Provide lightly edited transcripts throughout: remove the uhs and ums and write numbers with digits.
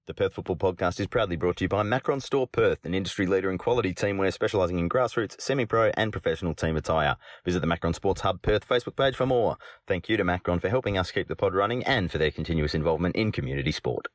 The Perth Football Podcast is proudly brought to you by Macron Store Perth, an industry leader in quality teamwear specialising in grassroots, semi-pro and professional team attire. Visit the Macron Sports Hub Perth Facebook page for more. Thank you to Macron for helping us keep the pod running and for their continuous involvement in community sport.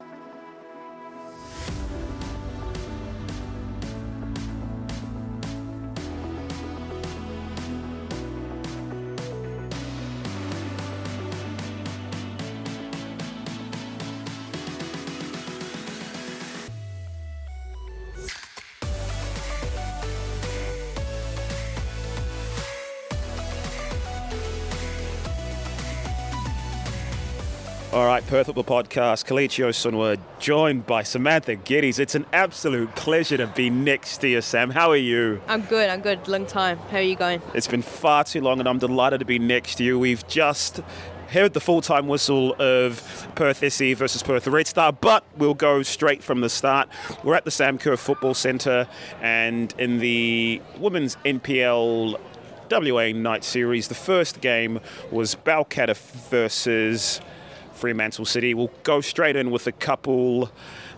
All right, Perth Football Podcast, Kalichio Sunwa, joined by Samantha Geddes. It's an absolute pleasure to be next to you, Sam. How are you? I'm good. Long time. How are you going? It's been far too long, and I'm delighted to be next to you. We've just heard the full-time whistle of Perth SC versus Perth Red Star, but we'll go straight from the start. We're at the Sam Kerr Football Centre, and in the Women's NPL WA Night Series, the first game was Balcatta versus Fremantle City. We'll go straight in with a couple.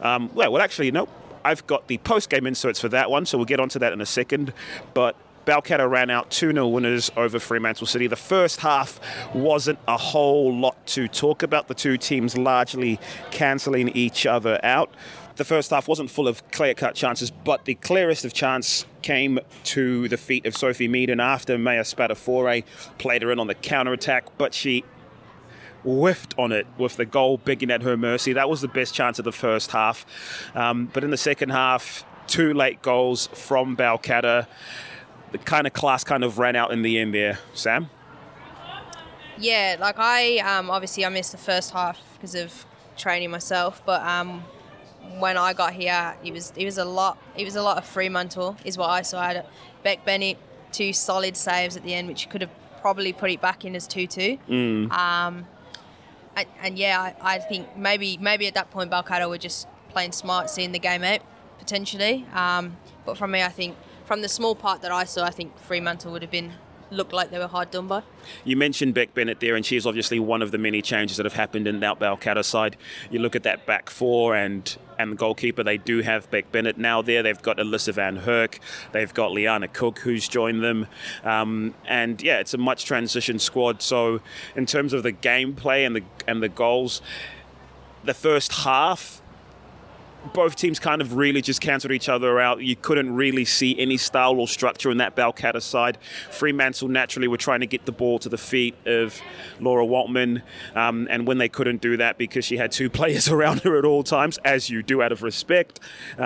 I've got the post-game inserts for that one, so we'll get onto that in a second. But Balcatta ran out 2-0 winners over Fremantle City. The first half wasn't a whole lot to talk about. The two teams largely cancelling each other out. The first half wasn't full of clear-cut chances, but the clearest of chance came to the feet of Sophie Meaden after Maya Spadafore played her in on the counter-attack, but she whiffed on it with the goal begging at her mercy. That was the best chance of the first half. But in the second half, two late goals from Balcatta. The kind of class kind of ran out in the end there. Sam? Yeah, obviously I missed the first half because of training myself, but when I got here, it was a lot of Fremantle is what I saw. I had Beck Bennett, two solid saves at the end, which could have probably put it back in as 2-2. I think maybe at that point Balcatta were just playing smart, seeing the game out potentially. But from me, I think from the small part that I saw, I think Fremantle would have looked like they were hard done by. You mentioned Beck Bennett there, and she's obviously one of the many changes that have happened in that Balcatta side. You look at that back four and the goalkeeper, they do have Beck Bennett now there. They've got Alyssa Van Herk. They've got Liana Cook, who's joined them. It's a much transition squad. So in terms of the gameplay and the goals, the first half, both teams kind of really just cancelled each other out. You couldn't really see any style or structure in that Balcatta side. Fremantle naturally were trying to get the ball to the feet of Laura Waltman, and when they couldn't do that because she had two players around her at all times, as you do out of respect,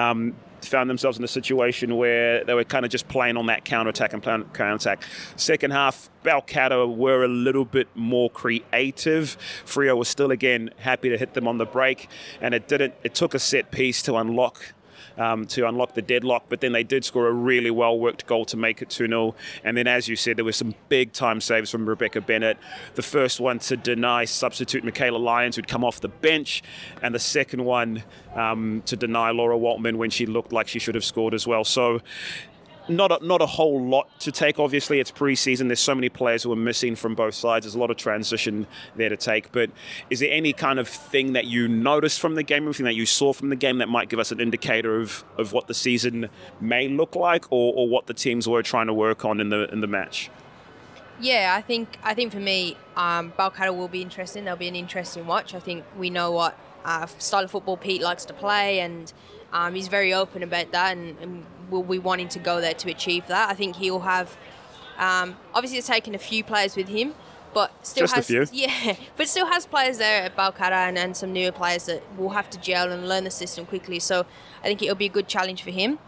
found themselves in a situation where they were kind of just playing on that counter-attack and counter-attack. Second half, Balcatta were a little bit more creative. Freo was still, again, happy to hit them on the break, and it took a set piece to unlock the deadlock, but then they did score a really well-worked goal to make it 2-0. And then, as you said, there were some big-time saves from Rebecca Bennett. The first one to deny substitute Michaela Lyons, who'd come off the bench, and the second one to deny Laura Waltman when she looked like she should have scored as well. So not a whole lot to take. Obviously, it's pre-season. There's so many players who are missing from both sides. There's a lot of transition there to take. But is there any kind of thing that you noticed from the game, anything that you saw from the game that might give us an indicator of what the season may look like, or what the teams were trying to work on in the match? Yeah, I think for me, Balcatta will be interesting. They'll be an interesting watch. I think we know what style of football Pete likes to play, and he's very open about that, and will be wanting to go there to achieve that. I think he'll have, obviously it's taken a few players with him, but still just has a few. Yeah, but still has players there at Balcatta and some newer players that will have to gel and learn the system quickly. So I think it'll be a good challenge for him.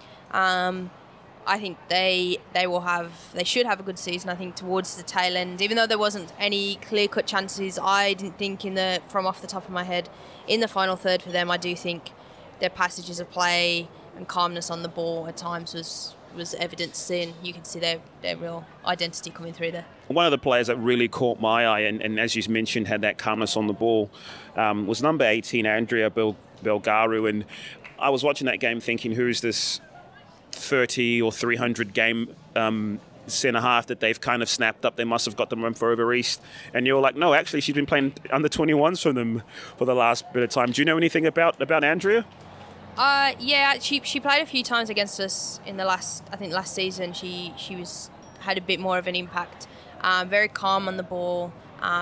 I think they should have a good season. I think towards the tail end, even though there wasn't any clear-cut chances, I didn't think from off the top of my head in the final third for them. I do think their passages of play and calmness on the ball at times was evident to see, and you can see their real identity coming through there. One of the players that really caught my eye, and as you mentioned, had that calmness on the ball, was number 18, Andrea Belgaru. And I was watching that game thinking, who's this 30 or 300 game centre half that they've kind of snapped up? They must have got them run for over East. And you're like, no, actually she's been playing under 21s for them for the last bit of time. Do you know anything about Andrea? Yeah, she played a few times against us in the last season. She had a bit more of an impact. Very calm on the ball.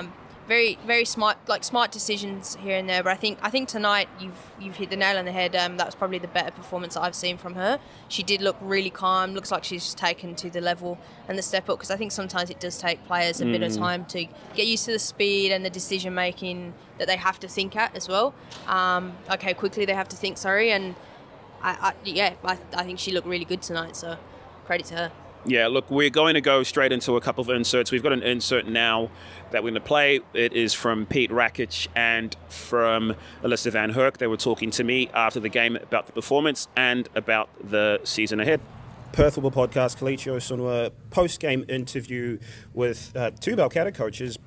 Very smart decisions here and there. But I think tonight you've hit the nail on the head. That was probably the better performance that I've seen from her. She did look really calm. Looks like she's just taken to the level and the step up, because I think sometimes it does take players a bit of time to get used to the speed and the decision making that they have to think at as well. Okay, quickly they have to think. And I think she looked really good tonight. So credit to her. Yeah, look, we're going to go straight into a couple of inserts. We've got an insert now that we're going to play. It is from Pete Rakic and from Alyssa Van Herk. They were talking to me after the game about the performance and about the season ahead. Perth Football Podcast, Kelechi Osunwa, post-game interview with two Balcatta coaches.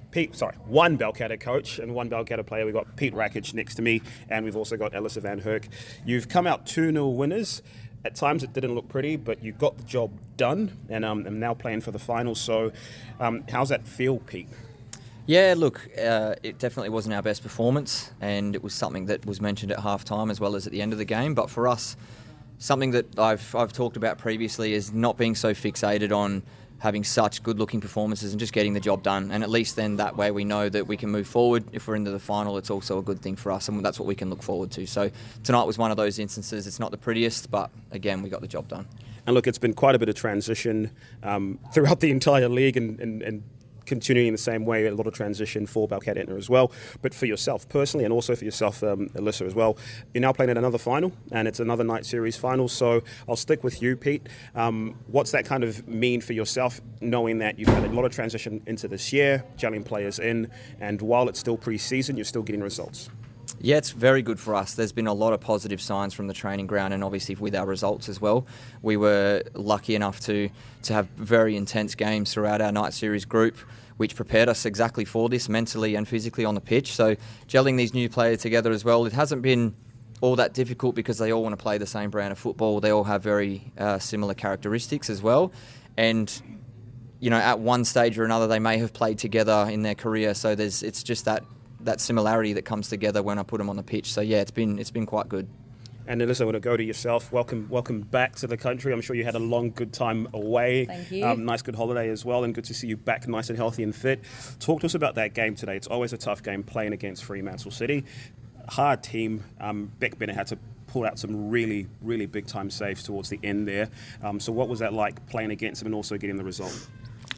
One Balcatta coach and one Balcatta player. We've got Pete Rakic next to me, and we've also got Alyssa Van Herk. You've come out 2-0 winners. At times it didn't look pretty, but you got the job done, and I'm now playing for the finals. So how's that feel, Pete? Yeah, look, it definitely wasn't our best performance, and it was something that was mentioned at half-time as well as at the end of the game. But for us, something that I've talked about previously is not being so fixated on having such good-looking performances and just getting the job done. And at least then that way we know that we can move forward. If we're into the final, it's also a good thing for us, and that's what we can look forward to. So tonight was one of those instances. It's not the prettiest, but again, we got the job done. And look, it's been quite a bit of transition throughout the entire league and continuing in the same way, a lot of transition for Balcatta as well. But for yourself personally, and also for yourself, Alyssa, as well, you're now playing at another final, and it's another night series final. So I'll stick with you, Pete. What's that kind of mean for yourself, knowing that you've had a lot of transition into this year, gelling players in, and while it's still pre-season, you're still getting results? Yeah, it's very good for us. There's been a lot of positive signs from the training ground, and obviously with our results as well. We were lucky enough to have very intense games throughout our night series group, which prepared us exactly for this mentally and physically on the pitch. So gelling these new players together as well, it hasn't been all that difficult because they all want to play the same brand of football. They all have very similar characteristics as well. And you know, at one stage or another, they may have played together in their career. So it's just that similarity that comes together when I put them on the pitch. So yeah, it's been quite good. And Alyssa, I want to go to yourself. Welcome back to the country. I'm sure you had a long, good time away. Thank you. Nice, good holiday as well, and good to see you back nice and healthy and fit. Talk to us about that game today. It's always a tough game playing against Fremantle City. Hard team. Beck Bennett had to pull out some really, really big-time saves towards the end there. So what was that like playing against them and also getting the result?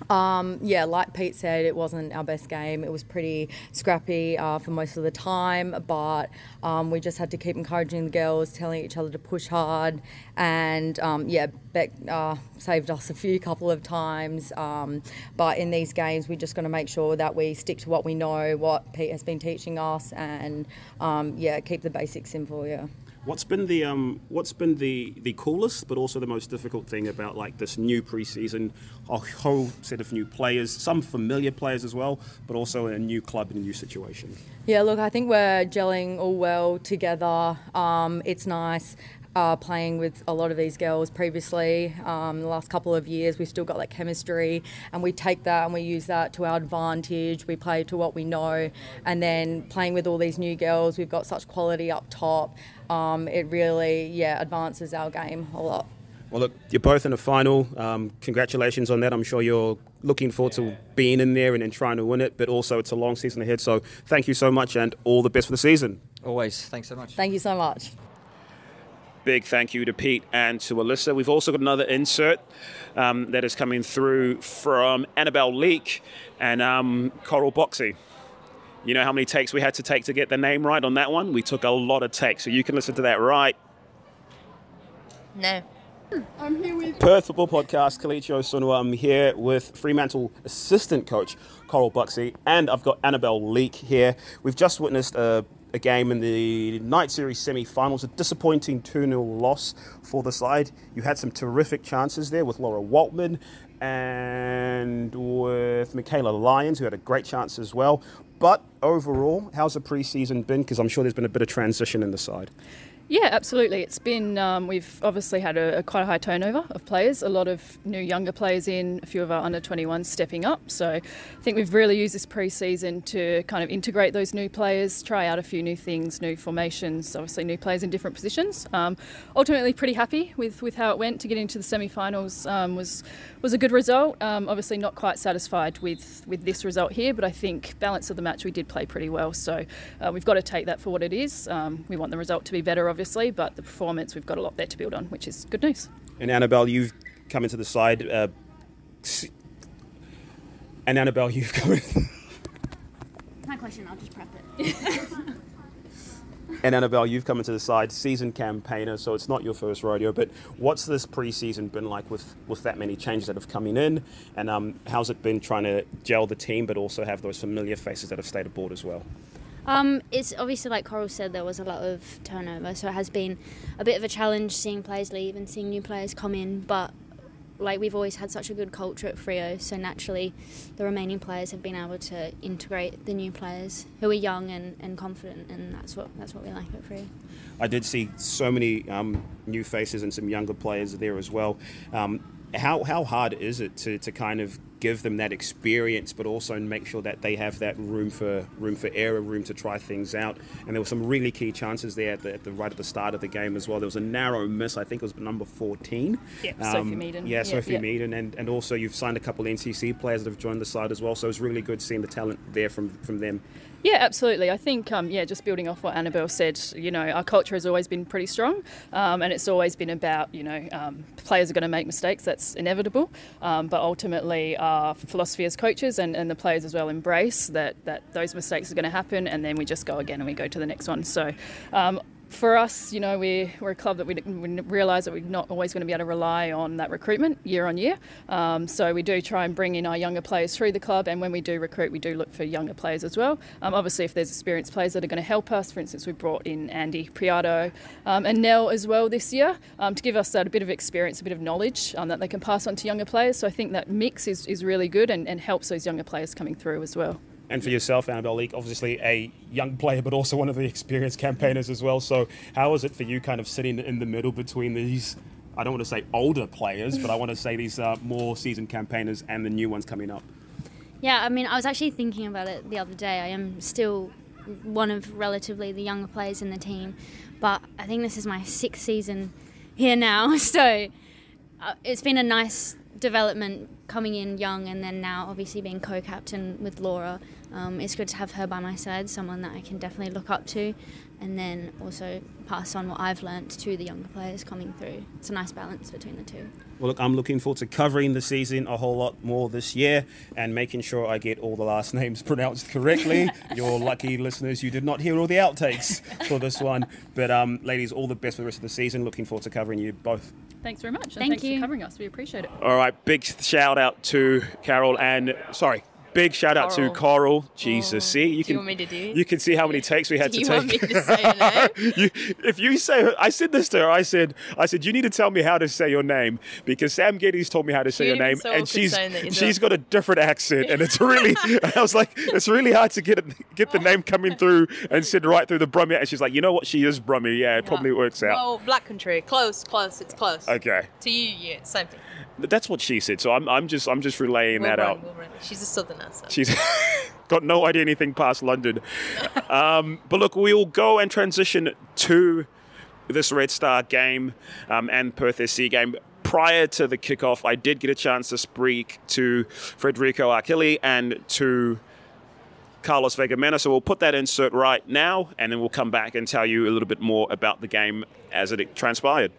Yeah, like Pete said, it wasn't our best game. It was pretty scrappy for most of the time, but we just had to keep encouraging the girls, telling each other to push hard, and Beck saved us a couple of times, but in these games we're just going to make sure that we stick to what we know, what Pete has been teaching us, and keep the basics simple. Yeah. What's been the coolest, but also the most difficult thing about like this new preseason, a whole set of new players, some familiar players as well, but also a new club and a new situation? Yeah, look, I think we're gelling all well together. It's nice. Playing with a lot of these girls previously, the last couple of years, we've still got that chemistry, and we take that and we use that to our advantage. We play to what we know, and then playing with all these new girls, we've got such quality up top. It really, advances our game a lot. Well, look, you're both in a final. Congratulations on that. I'm sure you're looking forward to being in there and then trying to win it, but also it's a long season ahead. So thank you so much, and all the best for the season. Always. Thanks so much. Thank you so much. Big thank you to Pete and to Alyssa. We've also got another insert that is coming through from Annabelle Leake and Coral Boxy. You know how many takes we had to take to get the name right on that one? We took a lot of takes, so you can listen to that right. No. I'm here with Perth Football Podcast, Kelechi Osunwa. I'm here with Fremantle assistant coach Coral Boxy, and I've got Annabelle Leake here. We've just witnessed a game in the night series semi-finals, a disappointing 2-0 loss for the side. You had some terrific chances there with Laura Waltman and with Michaela Lyons, who had a great chance as well. But overall, how's the pre-season been? Because I'm sure there's been a bit of transition in the side. Yeah, absolutely. It's been, we've obviously had quite a high turnover of players, a lot of new younger players in, a few of our under-21s stepping up. So I think we've really used this pre-season to kind of integrate those new players, try out a few new things, new formations, obviously new players in different positions. Ultimately pretty happy with how it went. To get into the semi-finals was a good result. Obviously not quite satisfied with this result here, but I think balance of the match we did play pretty well. So we've got to take that for what it is. We want the result to be better, obviously, but the performance, we've got a lot there to build on, which is good news. And Annabelle, you've come into the side. You've come in. My question, I'll just prep it. And Annabelle, you've come into the side, season campaigner, so it's not your first rodeo, but what's this pre-season been like with that many changes that have come in? And how's it been trying to gel the team, but also have those familiar faces that have stayed aboard as well? It's obviously, like Coral said, there was a lot of turnover, so it has been a bit of a challenge seeing players leave and seeing new players come in, but like we've always had such a good culture at Freo, so naturally the remaining players have been able to integrate the new players who are young and confident, and that's what we like at Freo. I did see so many new faces and some younger players there as well. How hard is it to kind of give them that experience, but also make sure that they have that room for error, room to try things out? And there were some really key chances there at the right at the start of the game as well. There was a narrow miss, I think it was number 14. Yeah, Sophie Meaden. Yeah, Sophie Meaden, and also you've signed a couple of NCC players that have joined the side as well. So it's really good seeing the talent there from them. Yeah, absolutely. I think, just building off what Annabelle said, our culture has always been pretty strong, and it's always been about, players are going to make mistakes, that's inevitable, but ultimately our philosophy as coaches and the players as well embrace that those mistakes are going to happen, and then we just go again and we go to the next one. So for us, we're a club that we realise that we're not always going to be able to rely on that recruitment year on year. So we do try and bring in our younger players through the club, and when we do recruit, we do look for younger players as well. Obviously, if there's experienced players that are going to help us, for instance, we brought in Andy Priato and Nell as well this year to give us that a bit of experience, a bit of knowledge that they can pass on to younger players. So I think that mix is really good and helps those younger players coming through as well. And for yourself, Annabelle Leake, obviously a young player, but also one of the experienced campaigners as well. So how is it for you kind of sitting in the middle between these, I don't want to say older players, but I want to say these more seasoned campaigners and the new ones coming up? Yeah, I mean, I was actually thinking about it the other day. I am still one of relatively the younger players in the team, but I think this is my 6th season here now. So it's been a nice development coming in young, and then now obviously being co-captain with Laura. It's good to have her by my side, someone that I can definitely look up to, and then also pass on what I've learnt to the younger players coming through. It's a nice balance between the two. Well, look, I'm looking forward to covering the season a whole lot more this year and making sure I get all the last names pronounced correctly. You're lucky listeners, you did not hear all the outtakes for this one. But ladies, all the best for the rest of the season. Looking forward to covering you both. Thanks very much. Thanks for covering us. We appreciate it. All right, big shout out to Carol and, big shout out to Coral. Jesus, see, you can see how many takes we had to take. Do you want me to say your name? If you say, I said this to her, I said, you need to tell me how to say your name, because Sam Geddes told me how to say your name, and she's got a different accent, and it's really, I was like, it's really hard to get the name coming through and said right through the Brummie, and she's like, you know what, she is Brummie, yeah, it probably works out. Well, Black Country, close, it's close. Okay. To you, yeah, same thing. That's what she said, so I'm just relaying that out. She's a southerner. So. She's got no idea anything past London. But look, we'll go and transition to this Red Star game and Perth SC game. Prior to the kickoff, I did get a chance to speak to Federico Achilli and to Carlos Vegamena, so we'll put that insert right now, and then we'll come back and tell you a little bit more about the game as it transpired.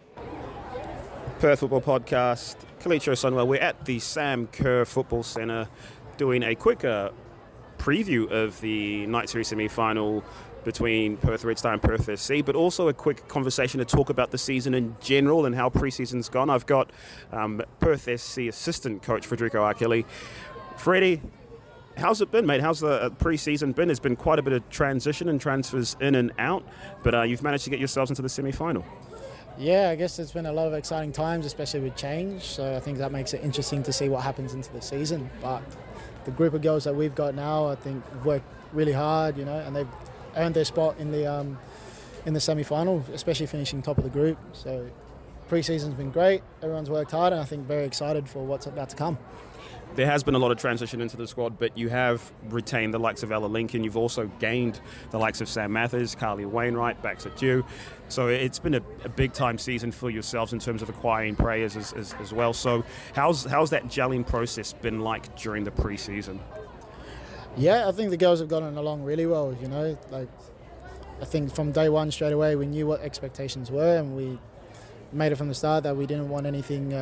Perth Football Podcast, Kalicho Sunwell. We're at the Sam Kerr Football Centre doing a quick preview of the Night Series semi-final between Perth Red Star and Perth SC, but also a quick conversation to talk about the season in general and how pre-season's gone. I've got Perth SC assistant coach Federico Achilli. Freddie, how's it been, mate? How's the pre-season been? There's been quite a bit of transition and transfers in and out, but you've managed to get yourselves into the semi-final. Yeah, I guess it's been a lot of exciting times, especially with change. So I think that makes it interesting to see what happens into the season. But the group of girls that we've got now, I think, have worked really hard, and they've earned their spot in in the semi-final, especially finishing top of the group. So pre-season's been great. Everyone's worked hard, and I think very excited for what's about to come. There has been a lot of transition into the squad, but you have retained the likes of Ella Lincoln. You've also gained the likes of Sam Mathers, Carly Wainwright, Baxter Dew. So it's been a big-time season for yourselves in terms of acquiring players as well. So how's that gelling process been like during the pre-season? Yeah, I think the girls have gotten along really well, you know. Like, I think from day one straight away we knew what expectations were, and we made it from the start that we didn't want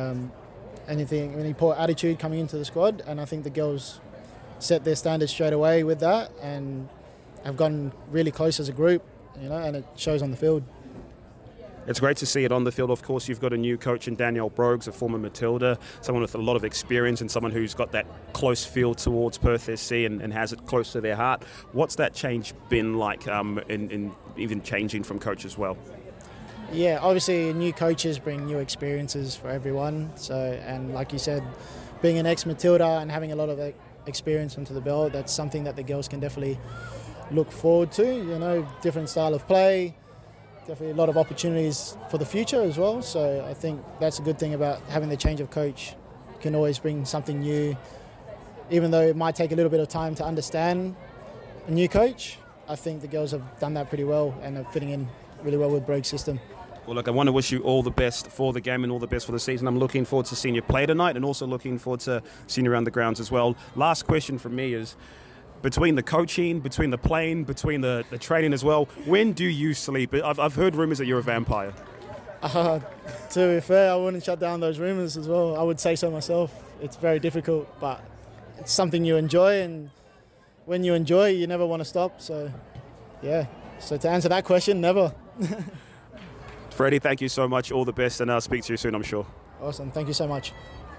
any poor attitude coming into the squad, and I think the girls set their standards straight away with that and have gotten really close as a group, you know, and it shows on the field. It's great to see it on the field. Of course, you've got a new coach in Danielle Brogues, a former Matilda, someone with a lot of experience and someone who's got that close feel towards Perth SC and has it close to their heart. What's that change been like in even changing from coach as well? Yeah, obviously new coaches bring new experiences for everyone. So, and like you said, being an ex-Matilda and having a lot of experience under the belt, that's something that the girls can definitely look forward to. You know, different style of play, definitely a lot of opportunities for the future as well. So I think that's a good thing about having the change of coach. You can always bring something new, even though it might take a little bit of time to understand a new coach. I think the girls have done that pretty well and are fitting in really well with Brogues' system. Well, look, I want to wish you all the best for the game and all the best for the season. I'm looking forward to seeing you play tonight and also looking forward to seeing you around the grounds as well. Last question from me is, between the coaching, between the playing, between the training as well, when do you sleep? I've heard rumours that you're a vampire. To be fair, I wouldn't shut down those rumours as well. I would say so myself. It's very difficult, but it's something you enjoy, and when you enjoy, you never want to stop. So, yeah. So to answer that question, never. Freddie, thank you so much. All the best, and I'll speak to you soon, I'm sure. Awesome. Thank you so much.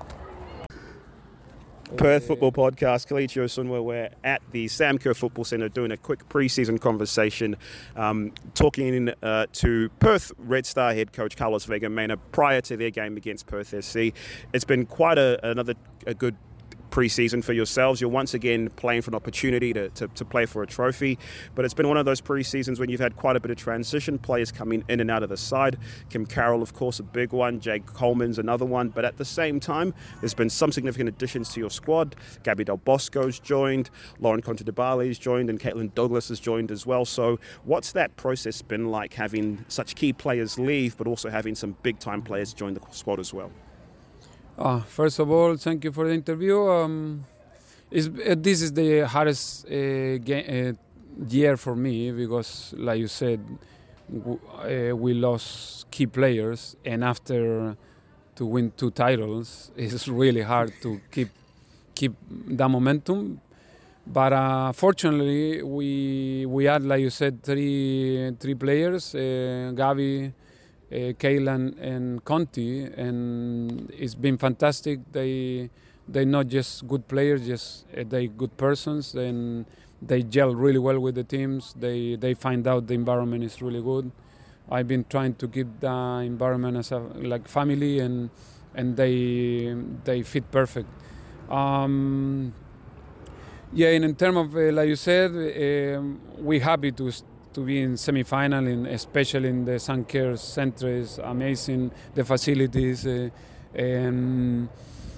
Perth Football Podcast, Kalichio Sunwa. We're at the Sam Kerr Football Centre doing a quick pre-season conversation, talking to Perth Red Star head coach Carlos Vega Mena prior to their game against Perth SC. It's been quite a good pre-season for yourselves. You're once again playing for an opportunity to play for a trophy, but it's been one of those pre-seasons when you've had quite a bit of transition, players coming in and out of the side. Kim Carroll, of course, a big one. Jade Coleman's another one, but at the same time there's been some significant additions to your squad. Gabby Del Bosco's joined, Lauren Contadibali's joined, and Caitlin Douglas has joined as well. So what's that process been like, having such key players leave but also having some big time players join the squad as well? First of all, thank you for the interview. This is the hardest year for me because, like you said, we lost key players, and after to win 2 titles, it's really hard to keep that momentum. But fortunately, we had, like you said, three players, Gavi, Kaylan and Conti, and it's been fantastic. They're not just good players, just they good persons, and they gel really well with the teams. They find out the environment is really good. I've been trying to keep the environment as like family, and they fit perfect. And in terms of like you said, we're happy to be in semi-final, especially in the Sam Kerr Centre. Is amazing, the facilities, and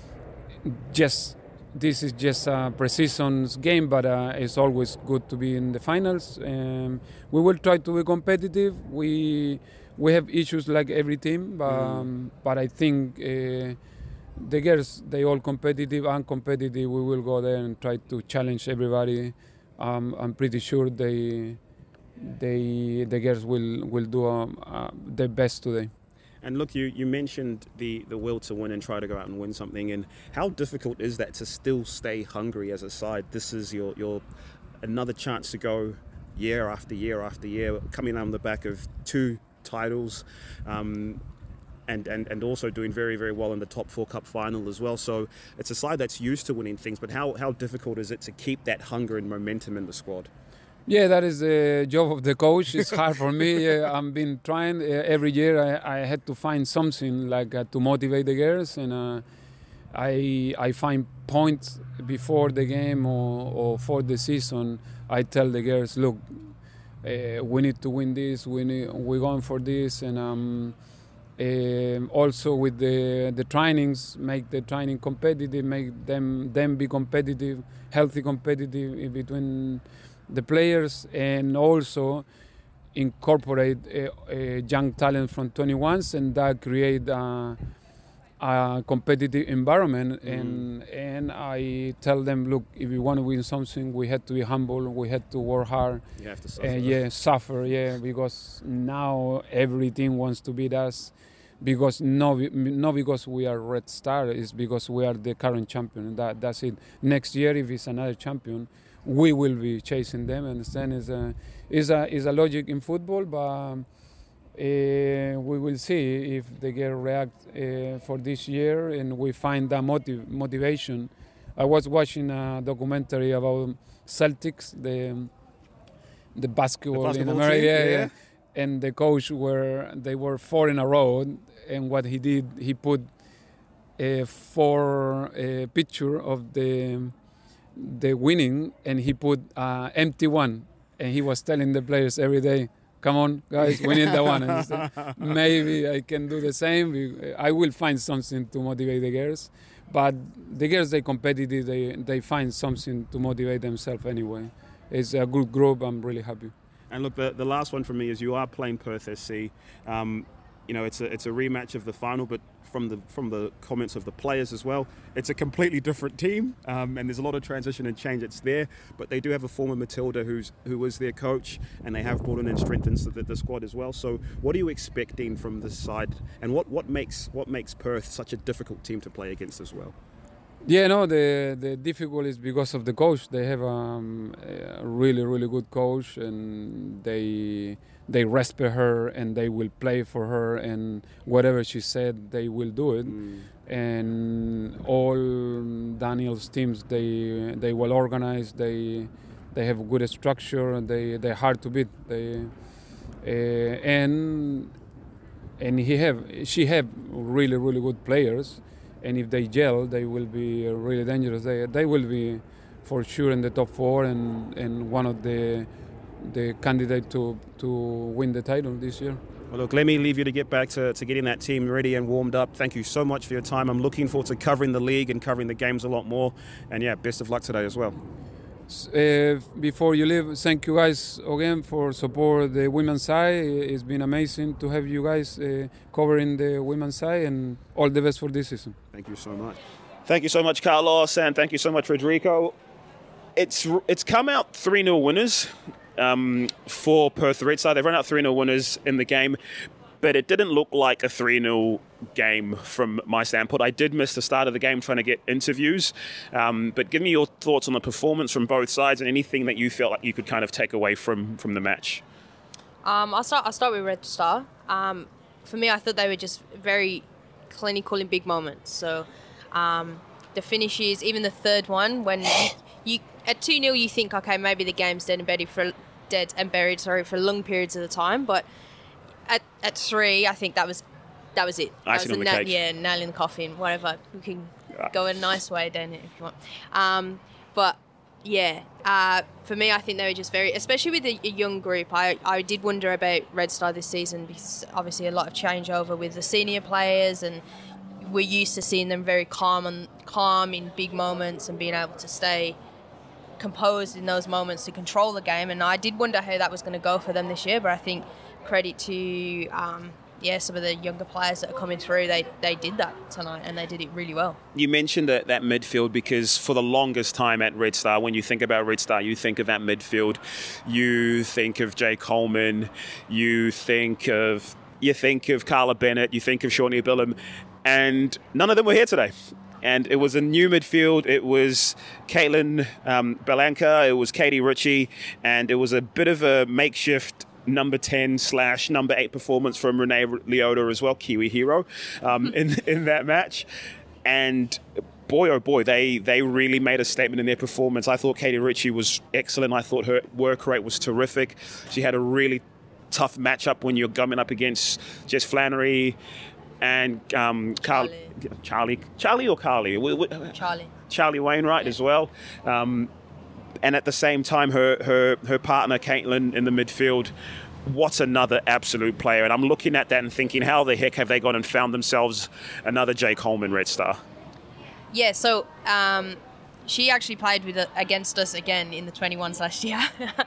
this is just a pre-season game, but it's always good to be in the finals. We will try to be competitive. We have issues like every team, but I think the girls, they all competitive and competitive. We will go there and try to challenge everybody. I'm pretty sure the girls will do their best today. And look, you mentioned the will to win and try to go out and win something. And how difficult is that to still stay hungry as a side? This is your another chance to go year after year after year, coming on the back of 2 titles, and also doing very, very well in the top 4 cup final as well. So it's a side that's used to winning things. But how difficult is it to keep that hunger and momentum in the squad? Yeah, that is the job of the coach. It's hard for me. I've been trying every year. I had to find something like to motivate the girls, and I find points before the game or for the season. I tell the girls, look, we need to win this. We're going for this, and also with the trainings, make the training competitive, make them be competitive, healthy competitive in between the players, and also incorporate young talent from 21s, and that create a competitive environment. And I tell them, look, if we want to win something, we have to be humble, we have to work hard. You have to suffer. Suffer, because now every team wants to beat us, because not because we are Red Star, it's because we are the current champion. That's it. Next year, if it's another champion, we will be chasing them. Understand? Is a logic in football, but we will see if they get react for this year, and we find that motivation. I was watching a documentary about Celtics, the basketball in America, and the coach they were 4 in a row, and what he did, he put 4 picture of the winning, and he put empty one, and he was telling the players every day, come on guys, we need that one. And he said, maybe I can do the same. I will find something to motivate the girls, but the girls, they competitive, they find something to motivate themselves anyway. It's a good group. I'm really happy. And look, the last one for me is you are playing Perth SC. It's a rematch of the final, but from the comments of the players as well, it's a completely different team, and there's a lot of transition and change that's there. But they do have a former Matilda who was their coach, and they have brought in and strengthened the squad as well. So what are you expecting from this side, and what makes Perth such a difficult team to play against as well? Yeah, no, the difficult is because of the coach. They have a really, really good coach, and they respect her, and they will play for her, and whatever she said, they will do it. And all Daniel's teams, they well organized. They have a good structure. They're hard to beat. And she have really, really good players. And if they gel, they will be really dangerous. They will be for sure in the top 4 and one of the candidates to win the title this year. Well, look, let me leave you to get back to getting that team ready and warmed up. Thank you so much for your time. I'm looking forward to covering the league and covering the games a lot more. And yeah, best of luck today as well. Before you leave, thank you guys again for support the women's side. It's been amazing to have you guys covering the women's side, and all the best for this season. Thank you so much. Thank you so much, Carlos, and thank you so much, Rodrigo. It's come out 3-0 winners for Perth Red Star. They've run out 3-0 winners in the game, but it didn't look like a 3-0 game from my standpoint. I did miss the start of the game trying to get interviews, but give me your thoughts on the performance from both sides and anything that you felt like you could kind of take away from the match. I'll start with Red Star. For me, I thought they were just very clinical in big moments. So the finishes, even the third one, when you at 2-0, you think, okay, maybe the game's dead and buried for long periods of the time, but at 3, I think that was it. Icing on the cake. Yeah, nail in the coffin, whatever. We can go in a nice way, Dan, if you want. But yeah, for me, I think they were just very, especially with a young group. I did wonder about Red Star this season, because obviously a lot of changeover with the senior players, and we're used to seeing them very calm in big moments and being able to stay composed in those moments to control the game. And I did wonder how that was going to go for them this year, but I think credit to some of the younger players that are coming through, they did that tonight, and they did it really well. You mentioned that midfield, because for the longest time at Red Star, when you think about Red Star, you think of that midfield. You think of Jay Coleman, you think of Carla Bennett, you think of Shawnee Billum, and none of them were here today. And it was a new midfield. It was Caitlin Belanca, it was Katie Ritchie, and it was a bit of a makeshift number 10/number 8 performance from Renee Leota as well, Kiwi hero, in that match. And boy, oh boy, they really made a statement in their performance. I thought Katie Ritchie was excellent. I thought her work rate was terrific. She had a really tough matchup when you're coming up against Jess Flannery and Charlie Wainwright as well. And at the same time, her partner, Caitlin, in the midfield, what's another absolute player. And I'm looking at that and thinking, how the heck have they gone and found themselves another Jay Coleman Red Star? Yeah, so she actually played against us again in the 21s last year.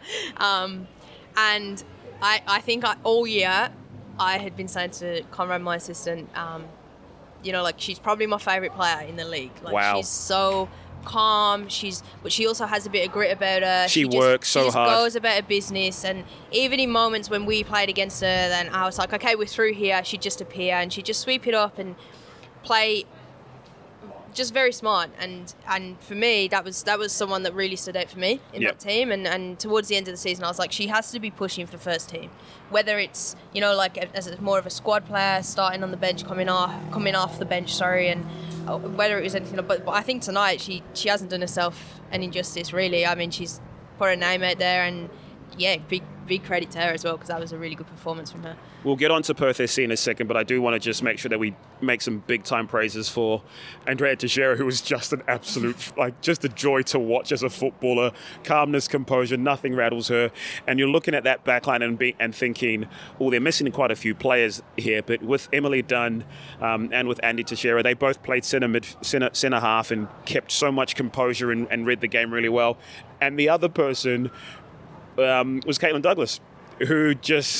And I think all year I had been saying to Conrad, my assistant, like she's probably my favourite player in the league. Like, wow. She's so calm, but she also has a bit of grit about her. She works so hard. She goes about her business, and even in moments when we played against her, then I was like, okay, we're through here, she'd just appear and she'd just sweep it up and play just very smart. And for me, that was someone that really stood out for me in that team. And towards the end of the season, I was like, she has to be pushing for first team, whether it's as more of a squad player, starting on the bench, coming off the bench, and whether it was anything. But I think tonight she hasn't done herself an injustice, really. I mean, she's put her name out there, and big credit to her as well, because that was a really good performance from her. We'll get on to Perth SC in a second, but I do want to just make sure that we make some big-time praises for Andrea Teixeira, who was just an absolute, just a joy to watch as a footballer. Calmness, composure, nothing rattles her. And you're looking at that backline and thinking, they're missing quite a few players here. But with Emily Dunn and with Andy Teixeira, they both played centre half and kept so much composure and read the game really well. And the other person was Caitlin Douglas, who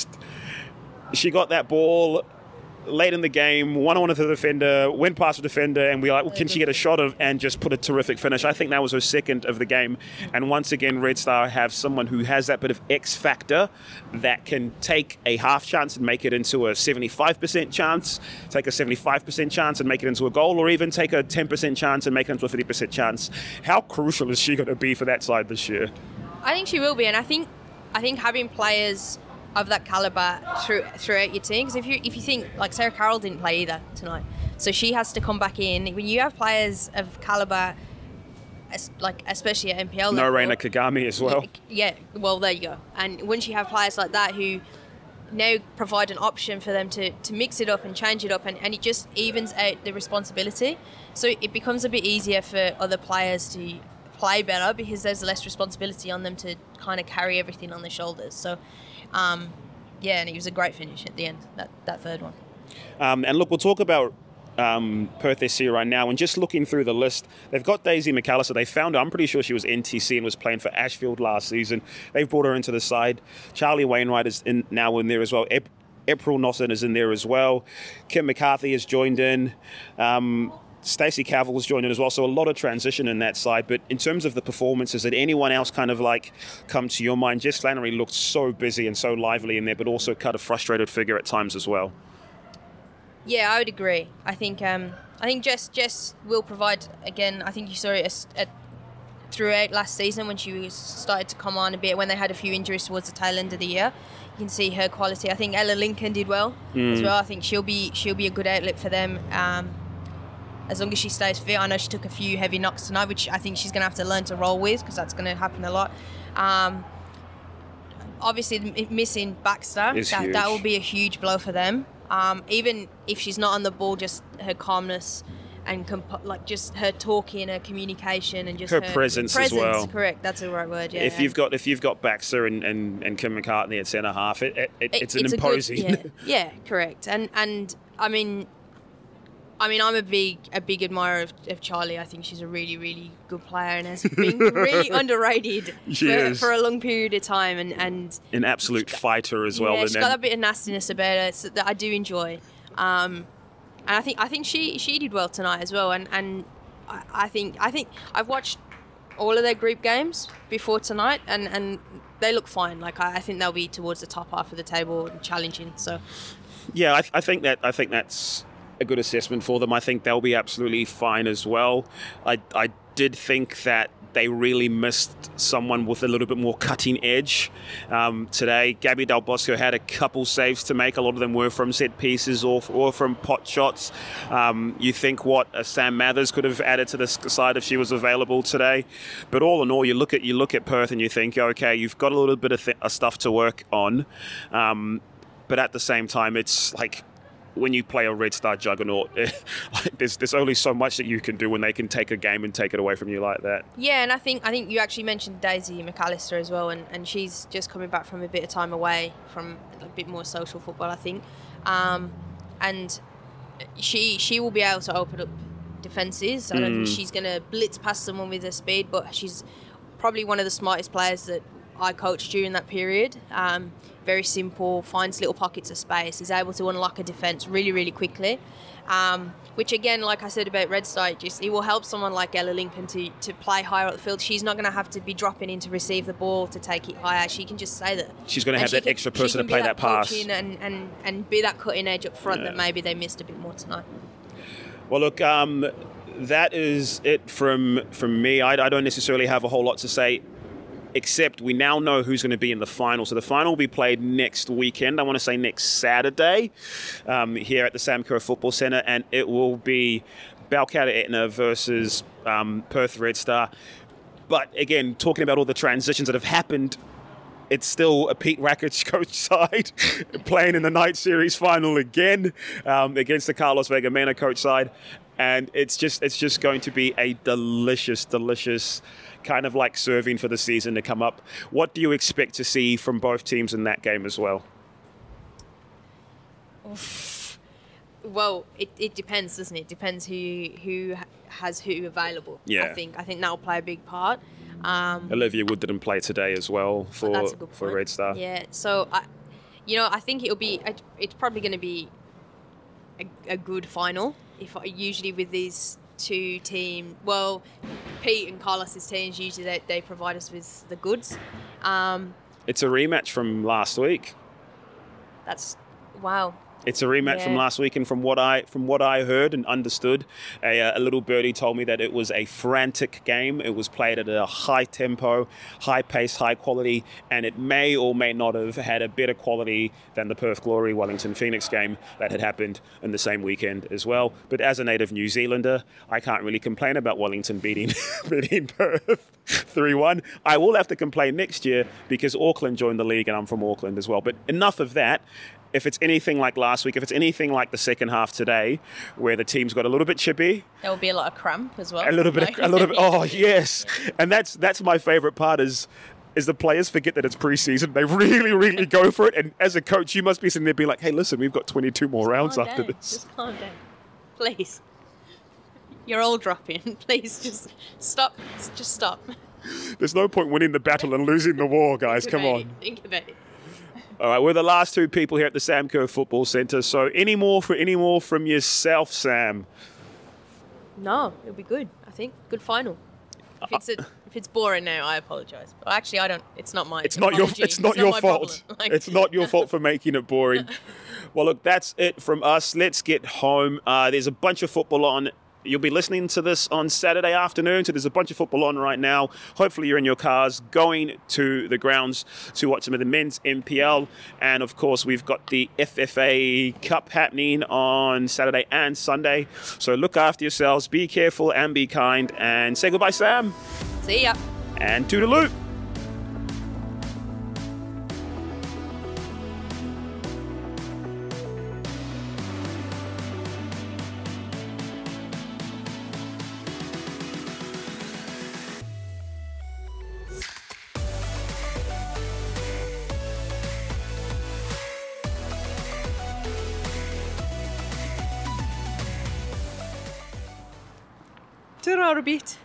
she got that ball late in the game, one-on-one with the defender, went past the defender, and we were like, can she get a shot and just put a terrific finish? I think that was her second of the game. And once again, Red Star have someone who has that bit of X factor that can take a half chance and make it into a 75% chance, take a 75% chance and make it into a goal, or even take a 10% chance and make it into a 50% chance. How crucial is she going to be for that side this year? I think she will be, and I think having players of that calibre throughout your team, because if you think, like, Sarah Carroll didn't play either tonight, so she has to come back in. When you have players of calibre, especially at NPL level, Reina Kagami as well. Yeah, well, there you go. And once you have players like that who now provide an option for them to mix it up and change it up, and it just evens out the responsibility, so it becomes a bit easier for other players to play better, because there's less responsibility on them to kind of carry everything on their shoulders. So and it was a great finish at the end, that third one. And look, we'll talk about Perth SC right now, and just looking through the list, they've got Daisy McAllister. They found her, I'm pretty sure she was NTC and was playing for Ashfield last season. They've brought her into the side. Charlie Wainwright is now in there as well. April Nosson is in there as well. Kim McCarthy has joined in. Stacey Cavill was joined in as well, so a lot of transition in that side. But in terms of the performances, did anyone else kind of come to your mind? Jess Flannery looked so busy and so lively in there, but also kind of frustrated figure at times as well. Yeah, I would agree. I think Jess will provide, again, I think you saw it throughout last season when she started to come on a bit, when they had a few injuries towards the tail end of the year. You can see her quality. I think Ella Lincoln did well as well. I think she'll be a good outlet for them. As long as she stays fit. I know she took a few heavy knocks tonight, which I think she's going to have to learn to roll with, because that's going to happen a lot. Obviously, missing Baxter, that will be a huge blow for them. Even if she's not on the ball, just her calmness and just her talking, her communication, and just her presence as well. Correct, that's the right word. Yeah. If you've got Baxter and Kim McCartney at centre half, it's an imposing. Yeah, correct. And I mean, I'm a big admirer of Charlie. I think she's a really, really good player and has been really underrated for a long period of time. And an absolute fighter as well. Yeah, she's got a bit of nastiness about her that I do enjoy. And I think she did well tonight as well. And I think I've watched all of their group games before tonight, and they look fine. I think they'll be towards the top half of the table and challenging. So yeah, I think that's a good assessment for them. I think they'll be absolutely fine as well. I did think that they really missed someone with a little bit more cutting edge today. Gabby Del Bosco had a couple saves to make. A lot of them were from set pieces or from pot shots. You think Sam Mathers could have added to this side if she was available today. But all in all, you look at Perth and you think, okay, you've got a little bit of stuff to work on. But at the same time, it's when you play a Red Star juggernaut, there's only so much that you can do when they can take a game and take it away from you like that. Yeah, and I think you actually mentioned Daisy McAllister as well, and she's just coming back from a bit of time away from a bit more social football, I think, and she will be able to open up defences. I don't think she's going to blitz past someone with her speed, but she's probably one of the smartest players that I coached during that period. Very simple, finds little pockets of space, is able to unlock a defence really, really quickly. Which again, like I said about Red Star, it will help someone like Ella Lincoln to play higher up the field. She's not going to have to be dropping in to receive the ball to take it higher. She can just say that. She's going to have that extra person to play that pass. And be that cutting edge up front that maybe they missed a bit more tonight. Well, look, that is it from me. I don't necessarily have a whole lot to say, except we now know who's going to be in the final. So the final will be played next weekend. I want to say next Saturday here at the Sam Kerr Football Centre, and it will be Balcatta Etna versus Perth Red Star. But again, talking about all the transitions that have happened, it's still a Pete Rakic coach side playing in the night series final again against the Carlos Vega Mena coach side. And it's just going to be a delicious kind of like serving for the season to come up. What do you expect to see from both teams in that game as well? Well, it depends, doesn't it? It depends who has who available. Yeah. I think that'll play a big part. Olivia Wood didn't play today as well for Red Star. Yeah, so I think it's probably going to be a good final. Usually with these two teams, well, Pete and Carlos's teams, usually they provide us with the goods. It's a rematch from last week. That's wow. It's a rematch from last week, and from what I heard and understood, a little birdie told me that it was a frantic game. It was played at a high tempo, high pace, high quality, and it may or may not have had a better quality than the Perth Glory Wellington Phoenix game that had happened in the same weekend as well. But as a native New Zealander, I can't really complain about Wellington beating Perth 3-1. I will have to complain next year because Auckland joined the league and I'm from Auckland as well. But enough of that. If it's anything like last week, if it's anything like the second half today, where the teams got a little bit chippy, there will be a lot of cramp as well. A little bit. Oh yes, and that's my favourite part is the players forget that it's pre-season. They really, really go for it. And as a coach, you must be sitting there being like, "Hey, listen, we've got 22 more rounds after this. Just calm down, please. You're all dropping. Please, just stop. Just stop. There's no point winning the battle and losing the war, guys. Come on. Think about it. All right, we're the last two people here at the Sam Kerr Football Centre. So any more from yourself, Sam? No, it'll be good. I think good final. If it's boring now, I apologise. But actually, I don't. It's not my. It's not your fault. It's not your fault for making it boring. Well, look, that's it from us. Let's get home. There's a bunch of football on. You'll be listening to this on Saturday afternoon, so there's a bunch of football on right now. Hopefully you're in your cars going to the grounds to watch some of the men's NPL. And, of course, we've got the FFA Cup happening on Saturday and Sunday. So look after yourselves, be careful and be kind. And say goodbye, Sam. See ya. And toodaloo. Tur orbit.